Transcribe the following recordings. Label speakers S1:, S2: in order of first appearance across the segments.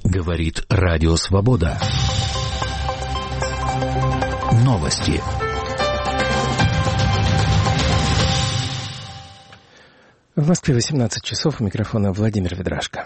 S1: Говорит Радио Свобода. Новости.
S2: В Москве 18 часов. У микрофона Владимир Ведрашко.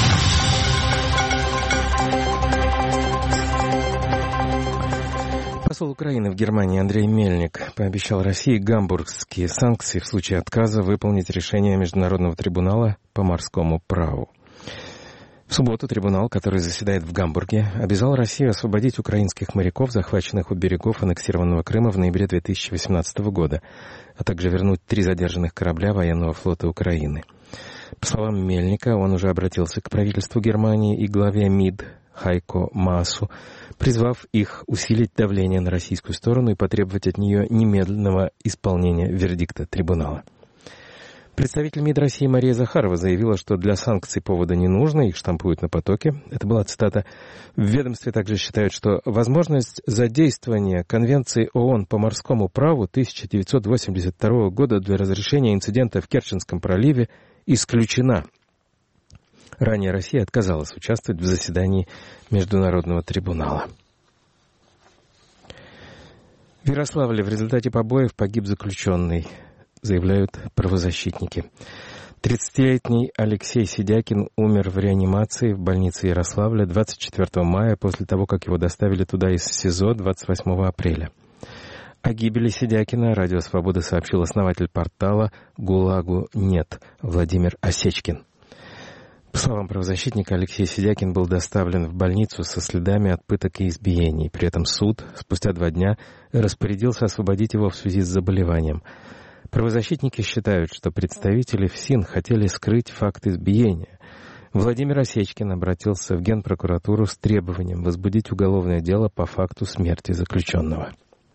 S2: Посол Украины в Германии Андрей Мельник пообещал России гамбургские санкции в случае отказа выполнить решение Международного трибунала по морскому праву. В субботу трибунал, который заседает в Гамбурге, обязал Россию освободить украинских моряков, захваченных у берегов аннексированного Крыма в ноябре 2018 года, а также вернуть 3 задержанных корабля военного флота Украины. По словам Мельника, он уже обратился к правительству Германии и главе МИД Хайко Маасу, призвав их усилить давление на российскую сторону и потребовать от нее немедленного исполнения вердикта трибунала. Представитель МИД России Мария Захарова заявила, что для санкций повода не нужно, их штампуют на потоке. Это была цитата. В ведомстве также считают, что возможность задействования Конвенции ООН по морскому праву 1982 года для разрешения инцидента в Керченском проливе исключена. Ранее Россия отказалась участвовать в заседании Международного трибунала. В Ярославле в результате побоев погиб заключенный, заявляют правозащитники. 30-летний Алексей Сидякин умер в реанимации в больнице Ярославля 24 мая после того, как его доставили туда из СИЗО 28 апреля. О гибели Сидякина Радио Свобода сообщил основатель портала «ГУЛАГу нет» Владимир Осечкин. По словам правозащитника, Алексей Сидякин был доставлен в больницу со следами от пыток и избиений. При этом суд спустя 2 дня распорядился освободить его в связи с заболеванием. Правозащитники считают, что представители ФСИН хотели скрыть факт избиения. Владимир Осечкин обратился в Генпрокуратуру с требованием возбудить уголовное дело по факту смерти заключенного.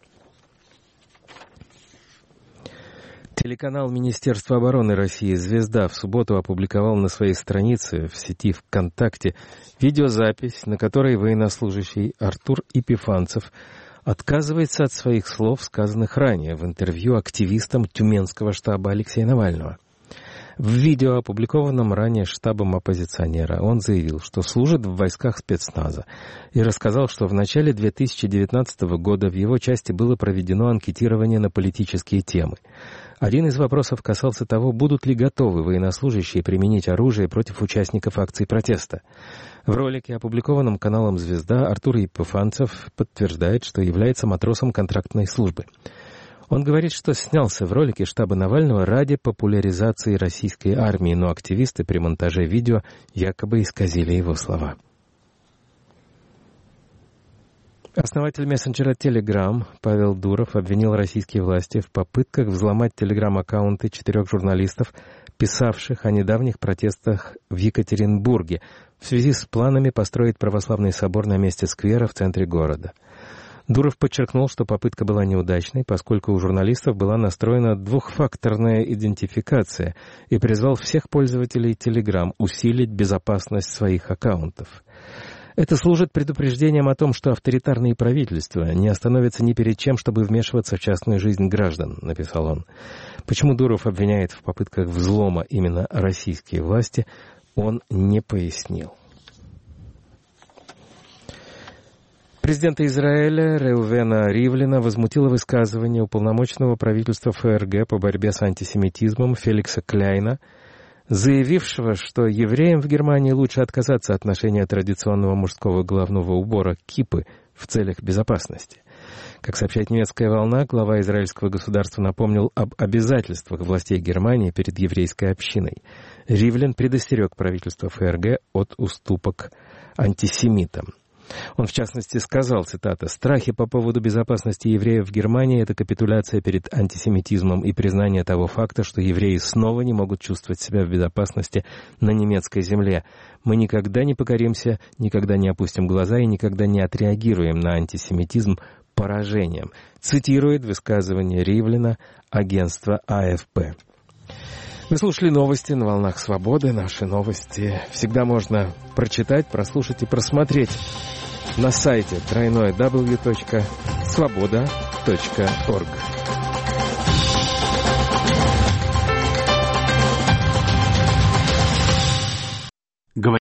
S2: Телеканал Министерства обороны России «Звезда» в субботу опубликовал на своей странице в сети ВКонтакте видеозапись, на которой военнослужащий Артур Епифанцев отказывается от своих слов, сказанных ранее в интервью активистам Тюменского штаба Алексея Навального. В видео, опубликованном ранее штабом оппозиционера, он заявил, что служит в войсках спецназа, и рассказал, что в начале 2019 года в его части было проведено анкетирование на политические темы. Один из вопросов касался того, будут ли готовы военнослужащие применить оружие против участников акций протеста. В ролике, опубликованном каналом «Звезда», Артур Епифанцев подтверждает, что является матросом контрактной службы. Он говорит, что снялся в ролике штаба Навального ради популяризации российской армии, но активисты при монтаже видео якобы исказили его слова. Основатель мессенджера Telegram Павел Дуров обвинил российские власти в попытках взломать Telegram-аккаунты 4 журналистов, писавших о недавних протестах в Екатеринбурге в связи с планами построить православный собор на месте сквера в центре города. Дуров подчеркнул, что попытка была неудачной, поскольку у журналистов была настроена двухфакторная идентификация, и призвал всех пользователей Telegram усилить безопасность своих аккаунтов. Это служит предупреждением о том, что авторитарные правительства не остановятся ни перед чем, чтобы вмешиваться в частную жизнь граждан, написал он. Почему Дуров обвиняет в попытках взлома именно российские власти, он не пояснил. Президента Израиля Реувена Ривлина возмутило высказывание уполномоченного правительства ФРГ по борьбе с антисемитизмом Феликса Кляйна, заявившего, что евреям в Германии лучше отказаться от ношения традиционного мужского головного убора киппы в целях безопасности. Как сообщает «Немецкая волна», глава израильского государства напомнил об обязательствах властей Германии перед еврейской общиной. Ривлин предостерег правительство ФРГ от уступок антисемитам. Он, в частности, сказал, цитата, «Страхи по поводу безопасности евреев в Германии – это капитуляция перед антисемитизмом и признание того факта, что евреи снова не могут чувствовать себя в безопасности на немецкой земле. Мы никогда не покоримся, никогда не опустим глаза и никогда не отреагируем на антисемитизм поражением», цитирует высказывание Ривлина агентство АФП. Вы слушали новости на волнах свободы. Наши новости всегда можно прочитать, прослушать и просмотреть на сайте www.svoboda.org.